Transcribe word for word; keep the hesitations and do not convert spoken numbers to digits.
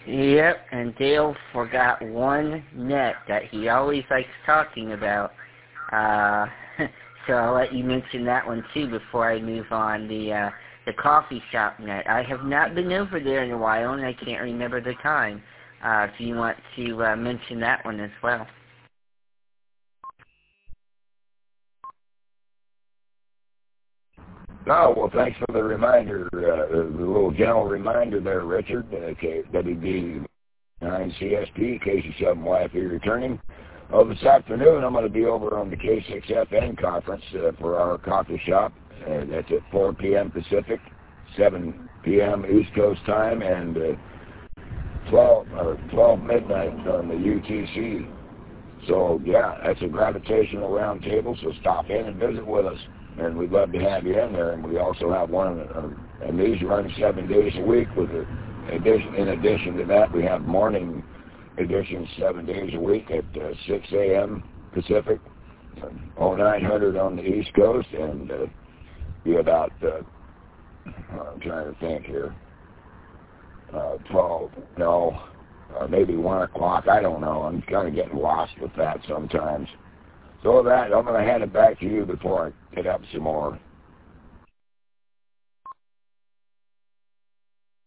Yep, and Dale forgot one net that he always likes talking about. Uh, so I'll let you mention that one too before I move on. The uh, the coffee shop net. I have not been over there in a while, and I can't remember the time. Uh, if you want to uh, mention that one as well. Oh, well, thanks for the reminder, uh, the little gentle reminder there, Richard. Uh, W B nine C S P, K C seven Y F E returning. Oh, this afternoon I'm going to be over on the K six F N conference uh, for our coffee shop. Uh, that's at four p m Pacific, seven p m East Coast time, and uh, twelve, or twelve midnight on the U T C. So, yeah, that's a gravitational round table, so stop in and visit with us. And we'd love to have you in there. And we also have one, uh, and these run seven days a week. With a, addition, in addition to that, we have morning editions seven days a week at uh, six a m Pacific, oh nine hundred on the East Coast, and uh, be about, uh, I'm trying to think here, uh, twelve, no, or maybe one o'clock. I don't know. I'm kind of getting lost with that sometimes. So with that, I'm going to hand it back to you before I get up some more.